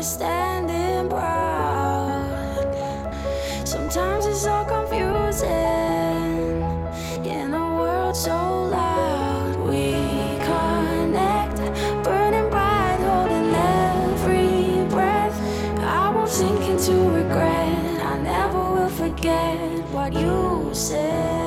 always standing proud. Sometimes it's so confusing in a world so loud. We connect, burning bright, holding every breath. I won't sink into regret. I never will forget what you said.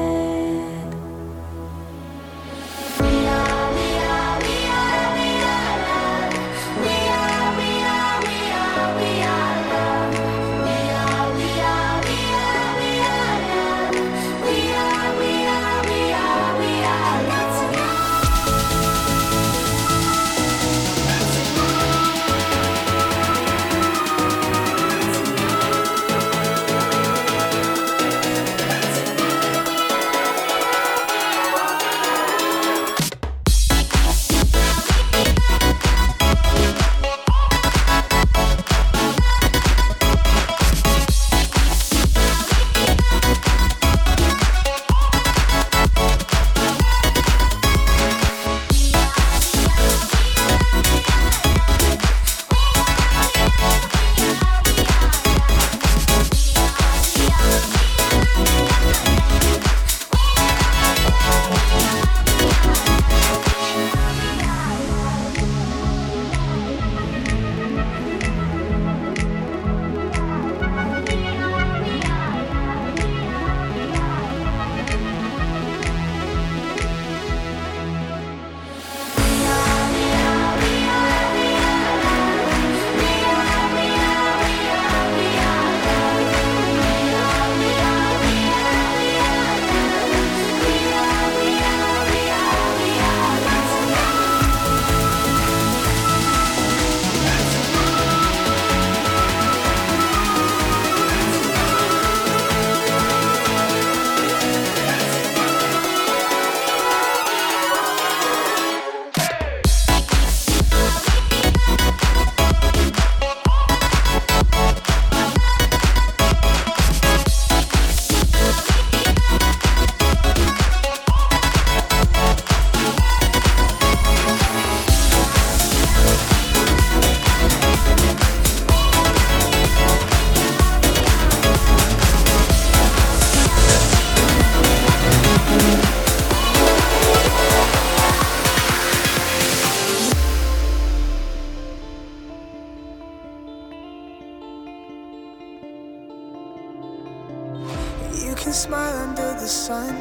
You can smile under the sun,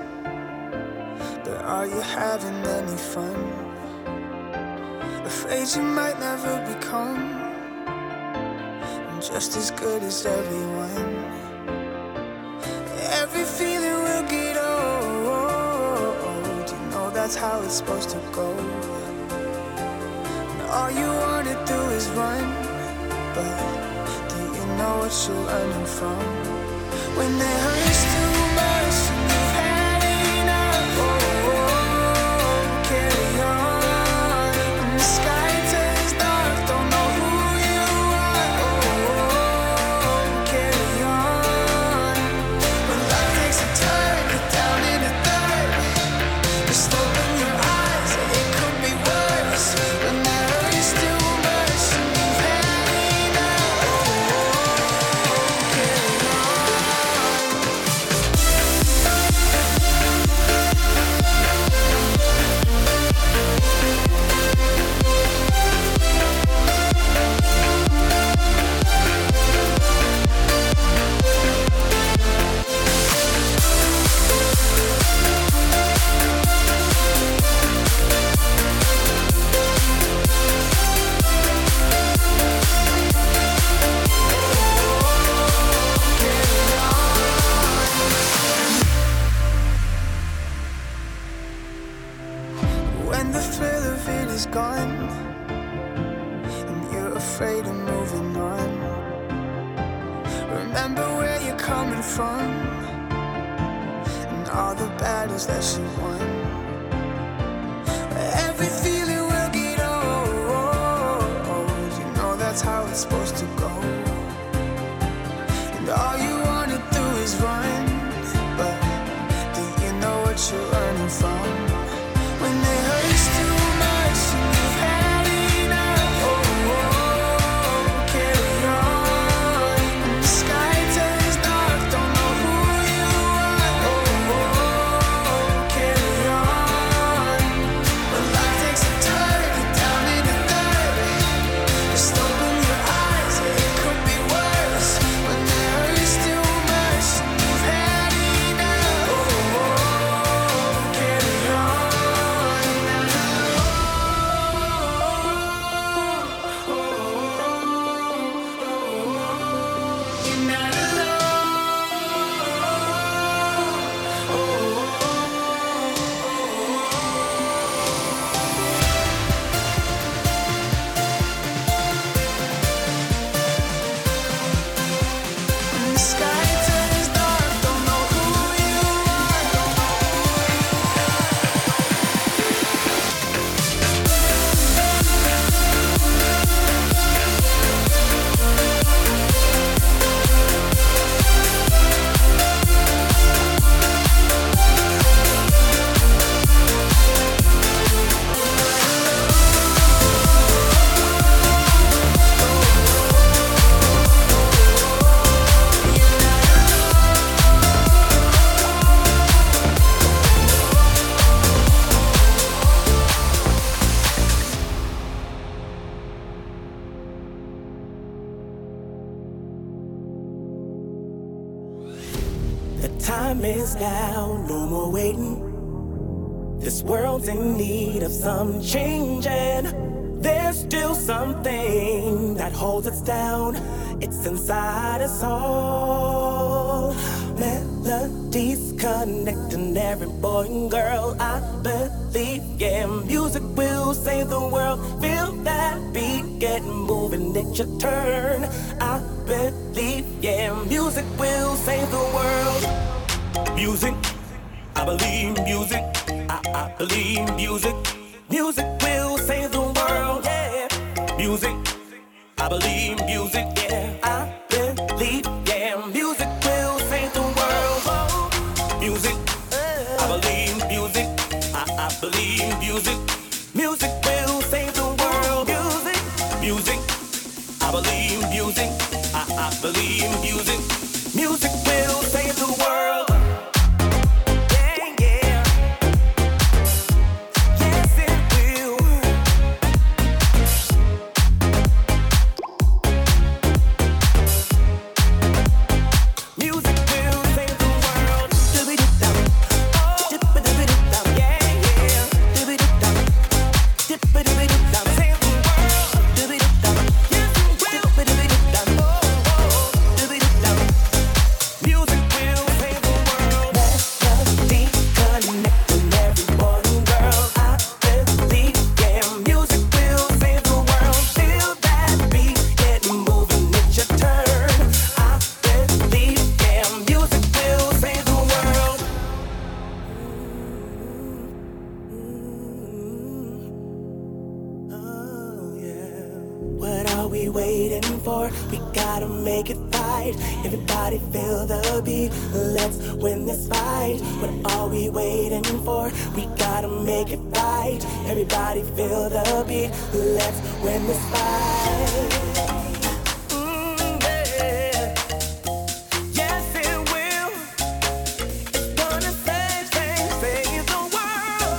but are you having any fun? Afraid you might never become just as good as everyone. Every feeling will get old. You know that's how it's supposed to go. And all you wanna do is run, but do you know what you're running from? When it hurts too much and you've had enough, carry on. When the sky turns dark, don't know who you are, carry on. When life takes a turn, you're down in the dirt, just open your eyes, it could be worse. When it hurts too much and you've had enough, carry on. When the thrill of it is gone and you're afraid of moving on, remember where you're coming from and all the battles that she won. Every feeling will get old. You know that's how it's supposed to go. And all you wanna do is run, but do you know what you're running from? When it hurts too much and you've had enough, time is now, no more waiting. This world's in need of some changing. There's still something that holds us down. It's inside us all. Melodies connecting every boy and girl. I believe, yeah, music will save the world. Feel that beat, get moving, it's your turn. I believe, yeah, music will save the world. Music, I believe music. I believe music. Music will save the world, yeah. Music, I believe music, yeah. I believe, yeah. Music will save the world. Oh, music, I believe music. I believe music. Music will save the world. Music, music, I believe music. I believe music. Music will save the world. Everybody feel the beat, let's win this fight. What are we waiting for? We gotta make it right. Everybody feel the beat, let's win this fight. Yeah. Yes it will. It's gonna save the world.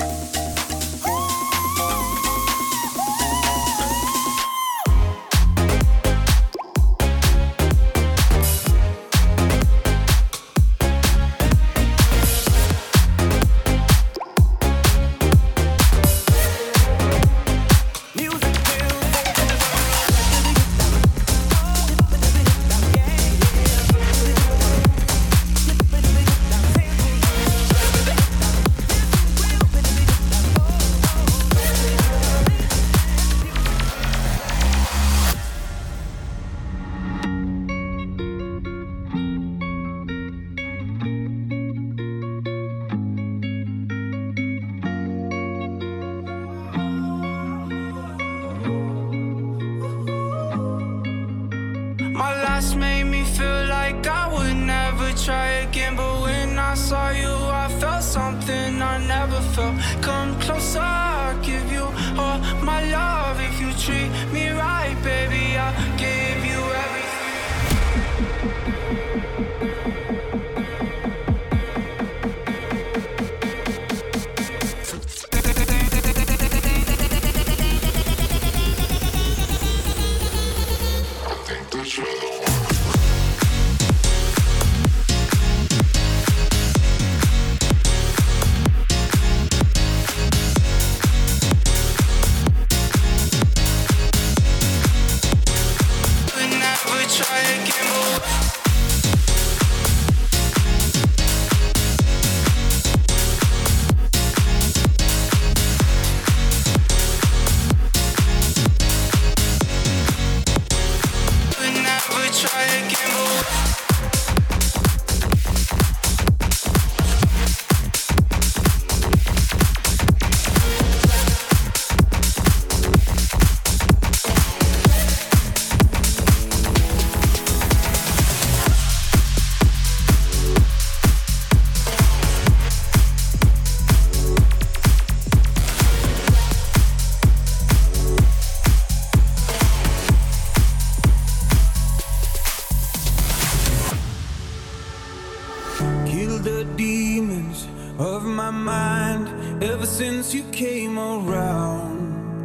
Made me feel like I would never try again, but when I saw you, I felt something I never felt. Come closer, I'll give you all my love. If you treat me right, baby, I'll give you everything. Ever since you came around,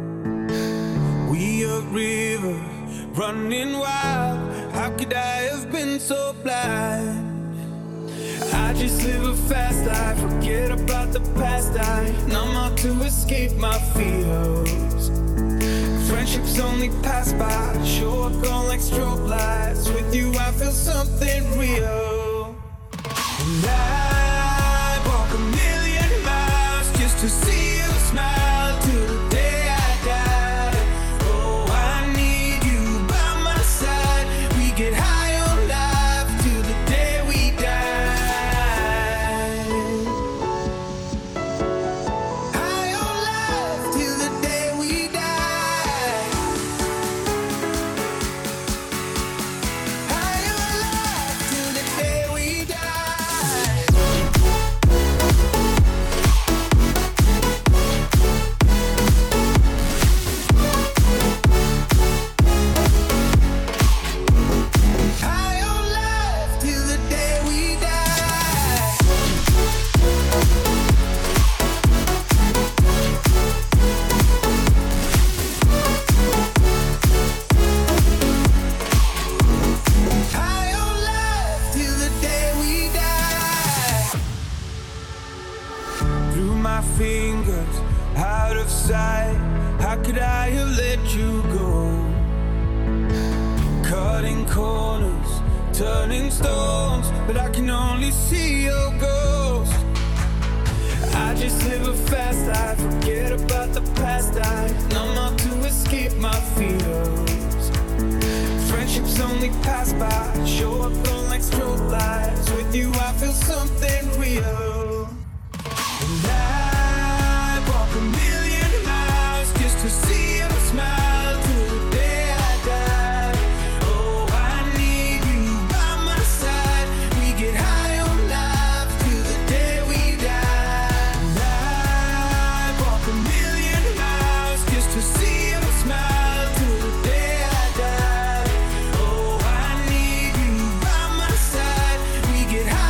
we a river running wild. How could I have been so blind? just live a fast life, forget about the past. I numb out to escape my fears. Friendships only pass by, show up gone like strobe lights. With you I feel something real. And I walk a million miles just to see you smile till the day I die. Oh, I need you by my side. We get high on life till the day we die. High on life till the day we die. High on life till the day we die. High on life till the day we die. High on life till the day we die. Through my fingers, out of sight. How could I have let you go? Cutting corners, turning stones, but I can only see your ghost. I just live a fast life, forget about the past. I numb out to escape my fears. Friendships only pass by, show up on like strobe lights. With you I feel something real. And I walk a million miles just to see you smile till the day I die. Oh, I need you by my side. We get high on life till the day we die. And I walk a million miles just to see you smile till the day I die. Oh, I need you by my side. We get high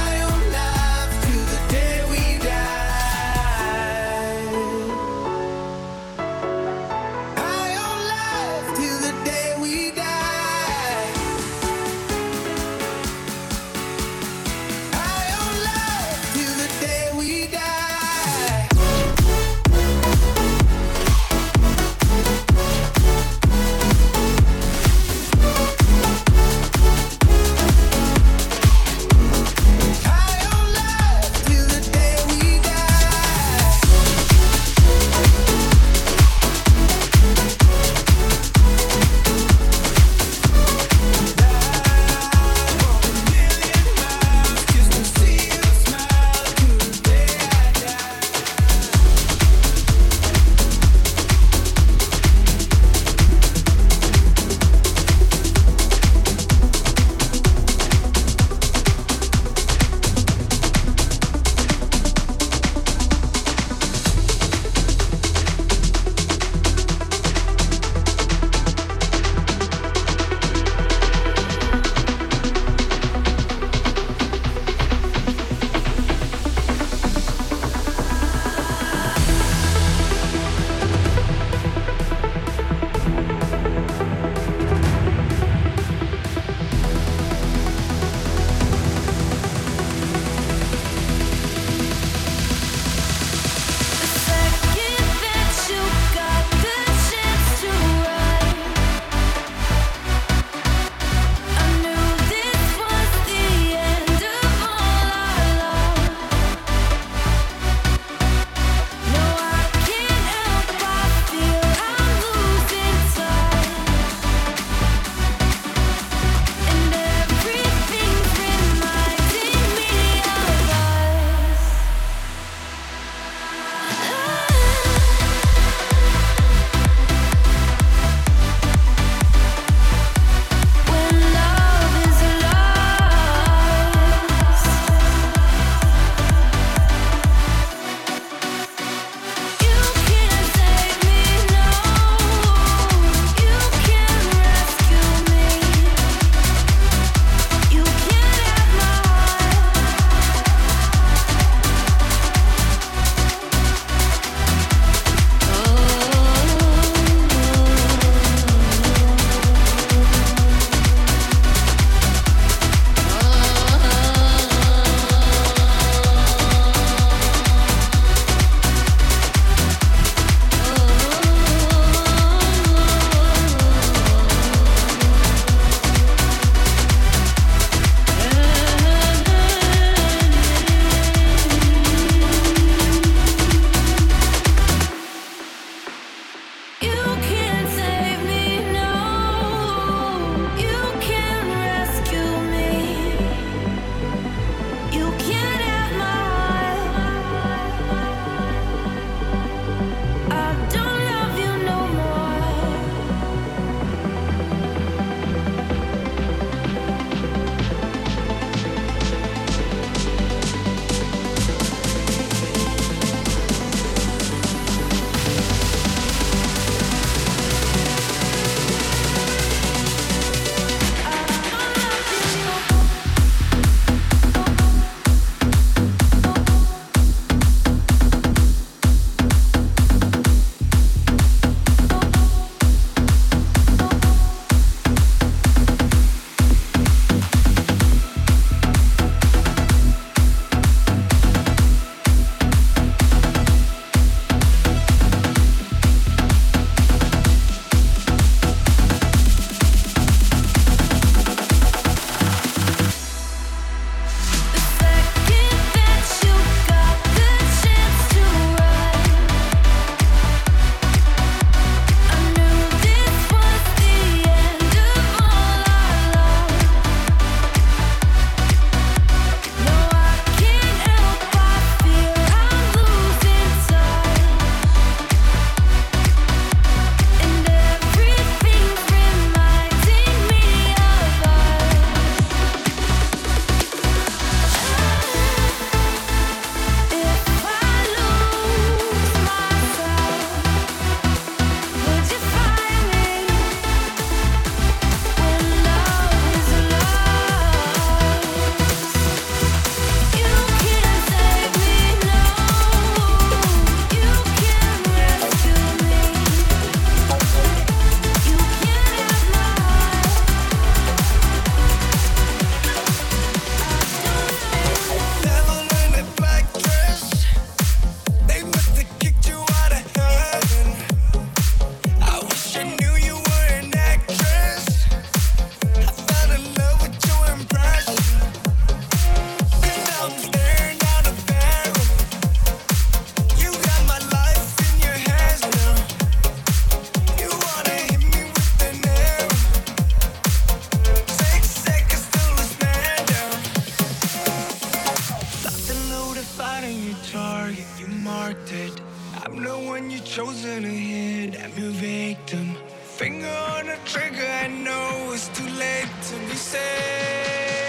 chosen to hit, I'm your victim. Finger on the trigger, I know it's too late to be saved.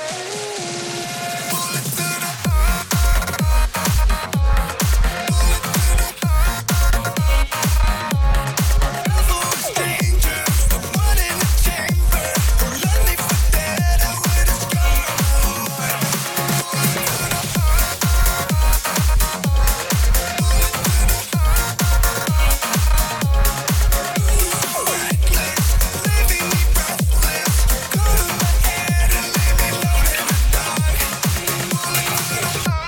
Bullet to the heart. Bullet to the heart. Devil's dangerous, the one in the chamber. Don't let me forget how it is gone. Bullet to the heart. Bullet to the heart. Reckless, leaving me breathless. Go to my head and leave me alone in the dark. Bullet to the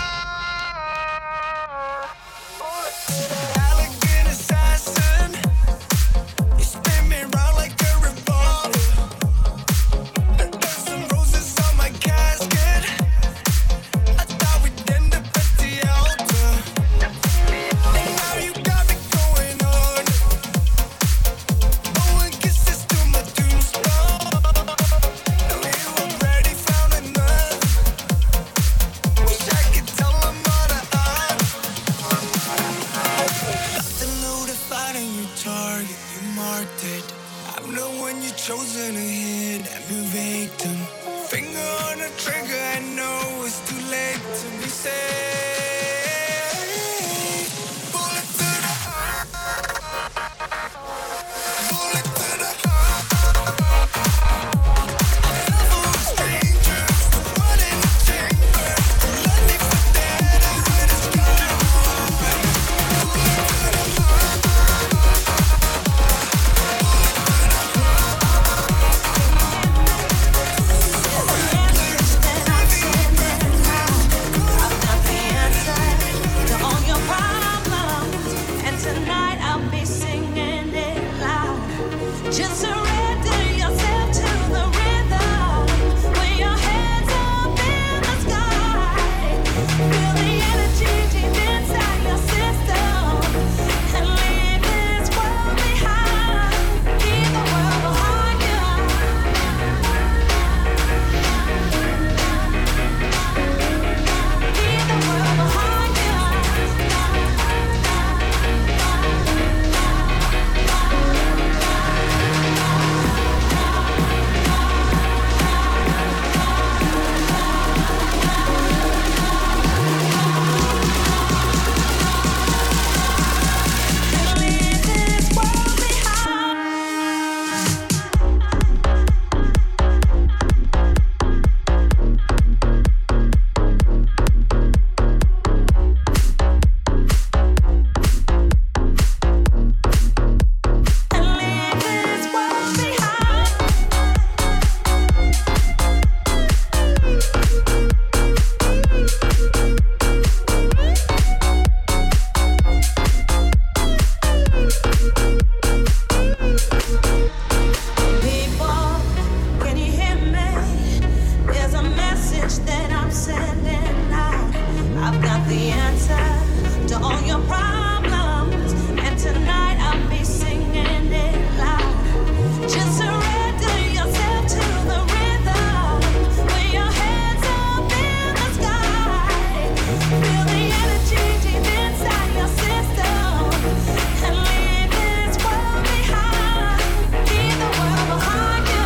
heart. Elegant assassin, you spin me round like a revolver. A dozen roses on my casket. I thought we'd end up at the altar. And now you got me going on. Blowing kisses to my tombstone. Now you already found another. Wish I could tell them all the odds. Nothing notified on your target, you marked it. I'm the one you chosen to hit, I'm your victim. Finger on the trigger, I know it's too late to be saved. Bullet to the heart. Bullet to the heart. Devil's dangerous, the one in the chamber. Don't let me forget how it is gone. Bullet to the heart. Just surrender yourself to the rhythm. When your hands up in the sky, feel the energy deep inside your system, and leave this world behind. Leave the world behind you. Leave the world behind you. Leave this world behind. And leave this world behind. People, can you hear me? There's a message that I'm sending out. I've got the answer to all your problems, and tonight I'll be singing it loud. Just surrender yourself to the rhythm. When your hands up in the sky, feel the energy deep inside your system, and leave this world behind. Leave the world behind you.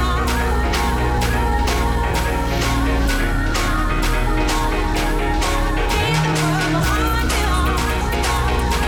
Leave the world behind you.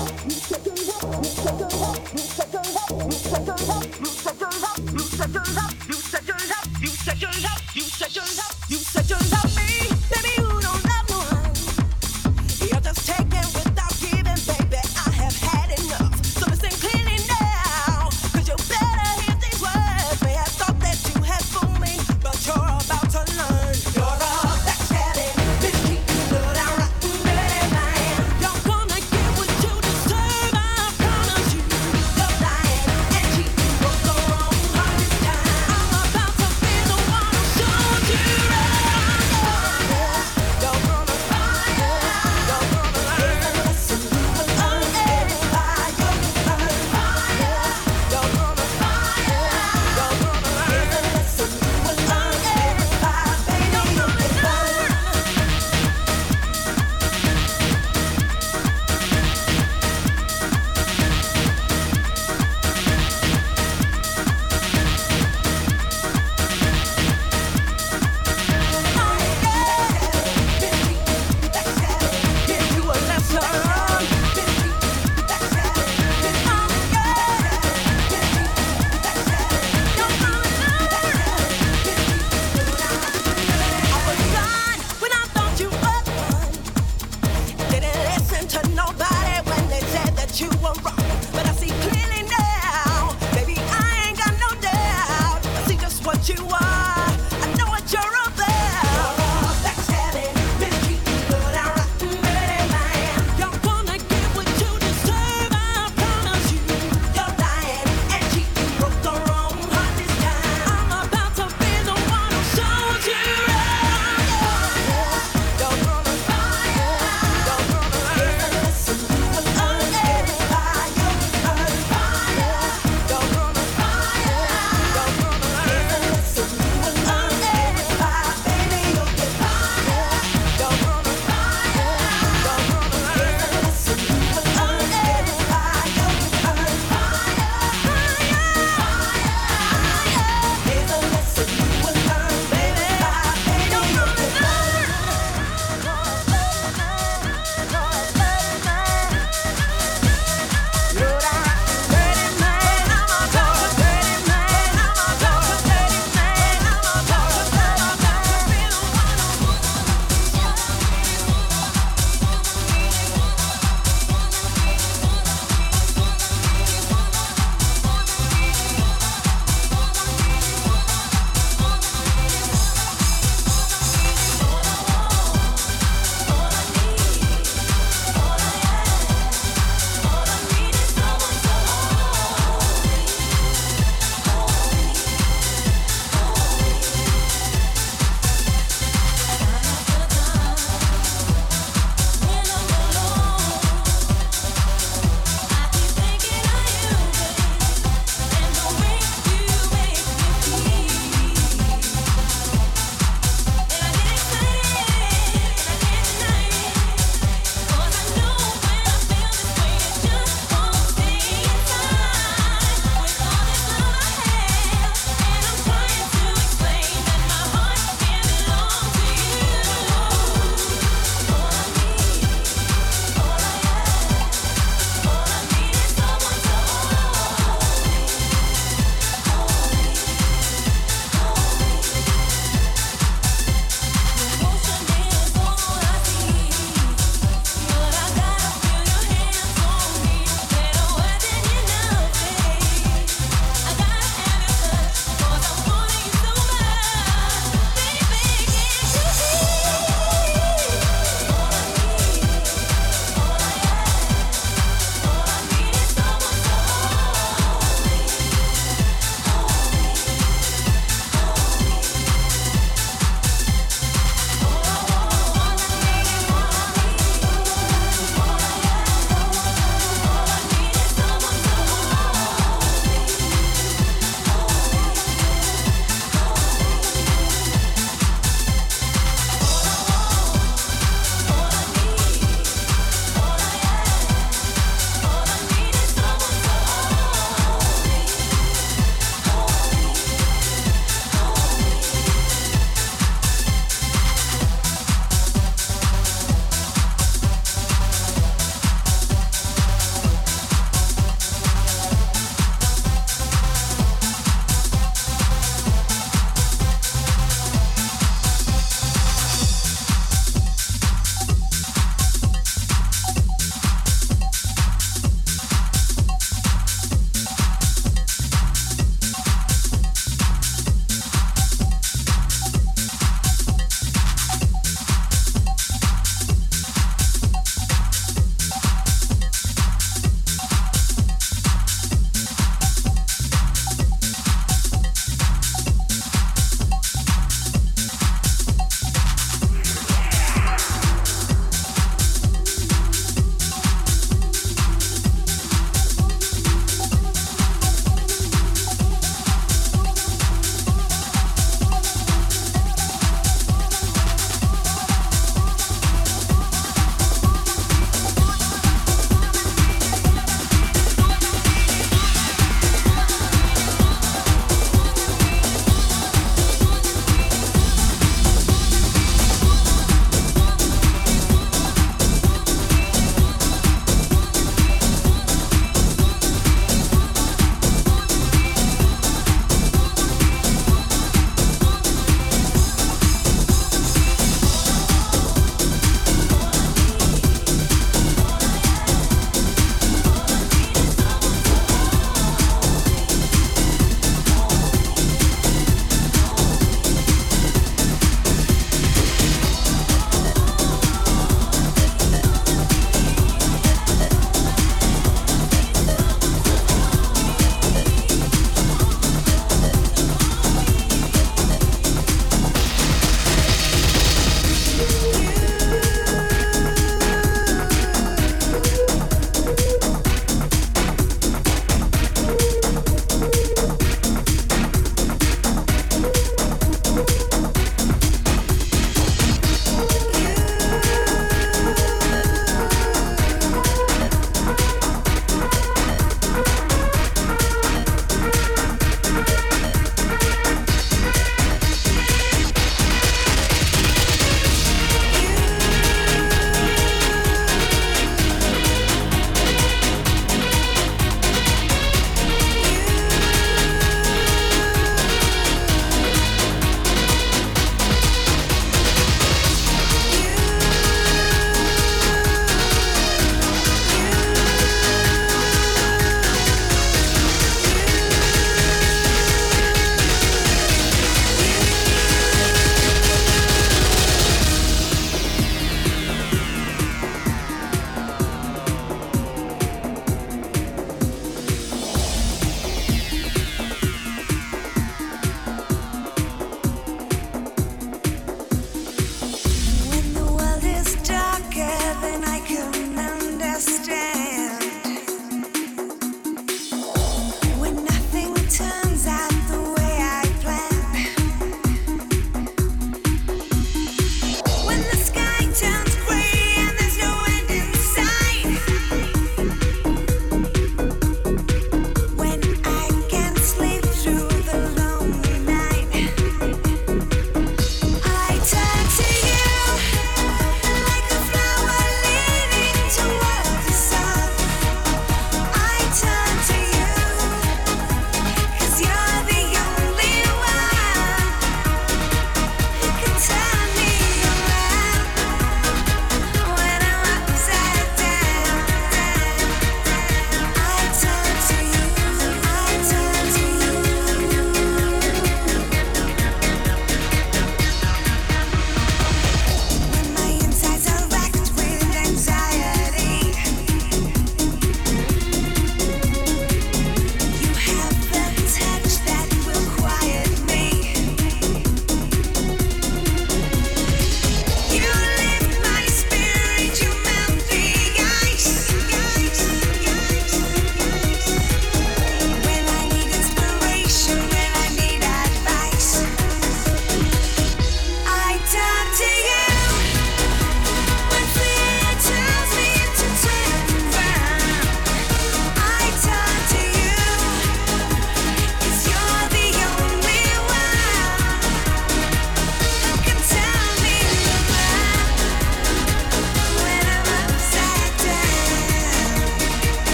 You're gonna get what you deserve, I promise you.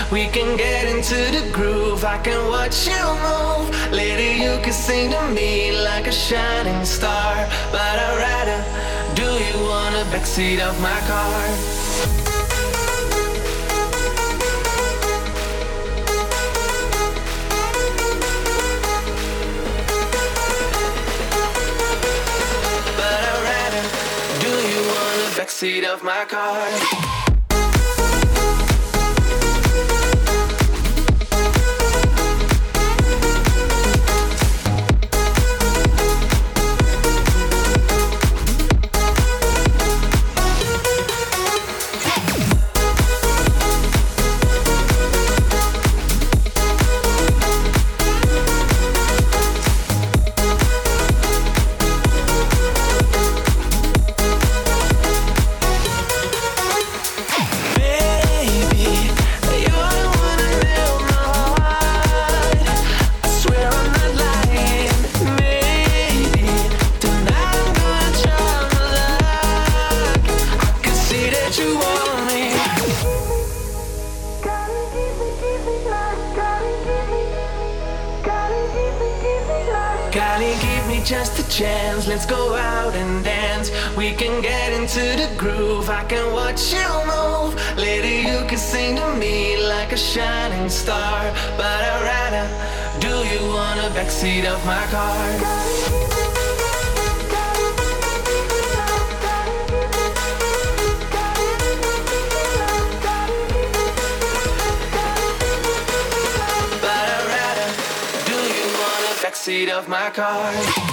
We can get into the groove. I can watch you move. Later you can sing to me like a shining star. But I'd rather do you on the backseat of my car. Backseat of my car. Just a chance, let's go out and dance. We can get into the groove. I can watch you move. Later you can sing to me like a shining star. But I'd rather do you on the backseat of my car. Backseat of my car.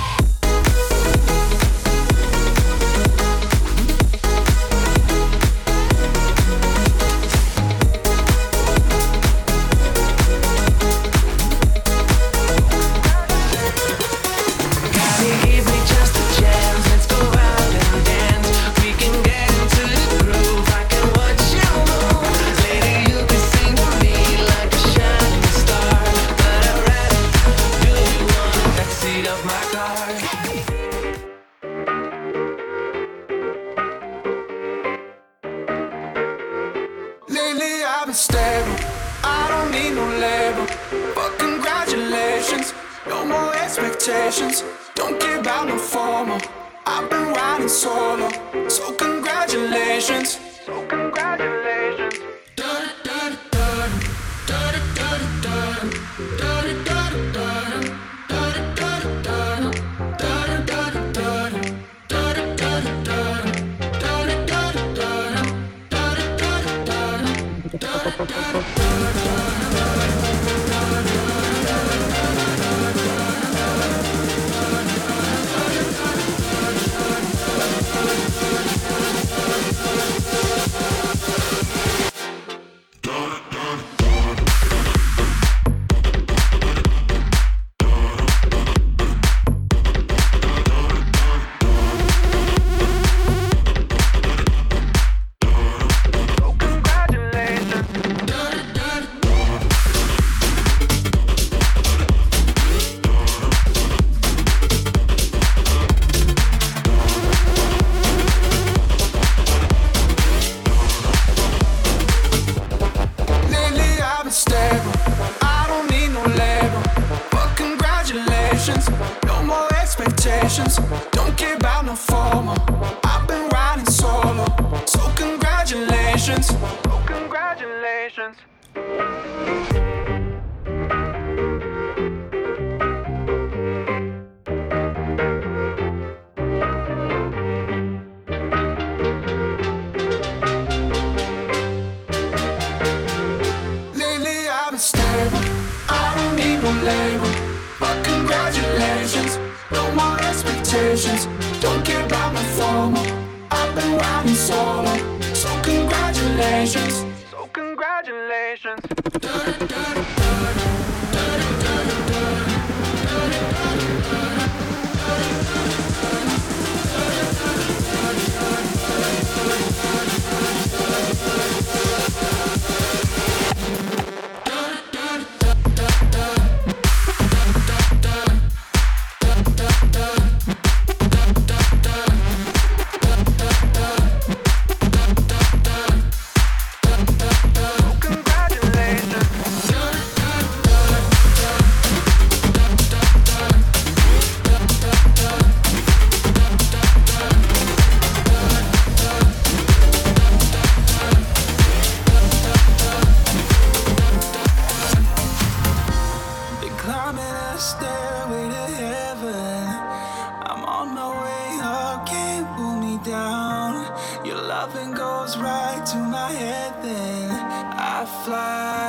Don't care about no formal. I've been riding solo, so congratulations. So congratulations. Don't care about no formal. I've been riding solo, so congratulations. So congratulations. Lately I've been stable. I don't need no label, but congratulations. No more expectations. Don't care about my formal. I've been riding solo, so congratulations. So congratulations. Congratulations. climbing a stairway to heaven. I'm on my way up, can't pull me down. Your loving goes right to my head, then I fly.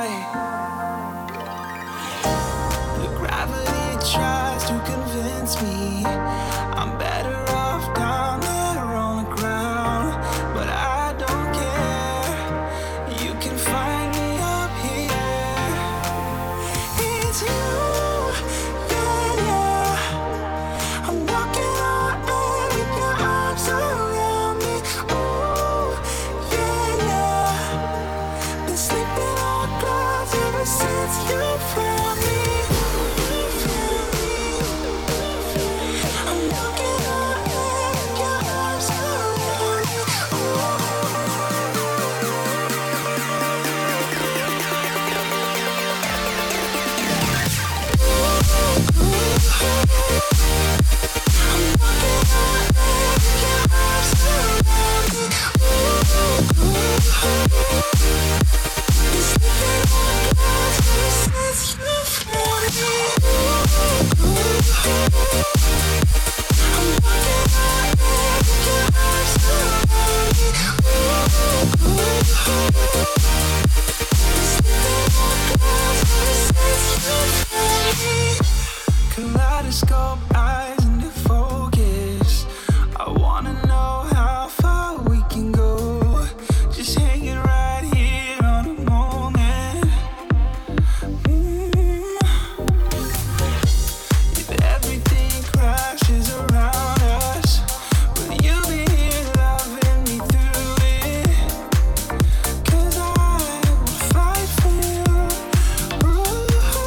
The gravity tries to convince me I'm better off down there on the ground, but I don't care. You can find me up here. It's you, yeah, yeah. I'm walking on air with your arms around me. Ooh, yeah, yeah. Been sleeping on clouds ever since you found me. I'm walking on air with your arms around me. Kaleidoscope eyes into focus. I wanna know how far we can go. Just hanging right here on a moment. If everything crashes around us, will you be here loving me through it? 'Cause I will fight for you. Ooh,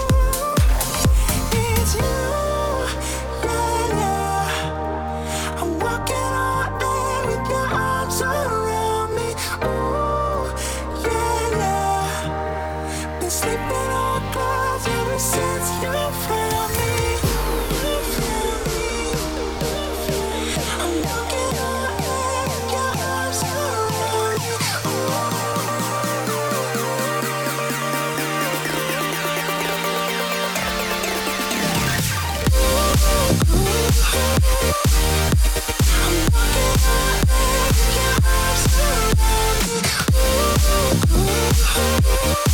it's you, yeah, yeah. I'm walking on air with your arms around me. Ooh, yeah, yeah. Been sleeping on clouds ever since you found me. I'm walking on air with your arms around me. Ooh,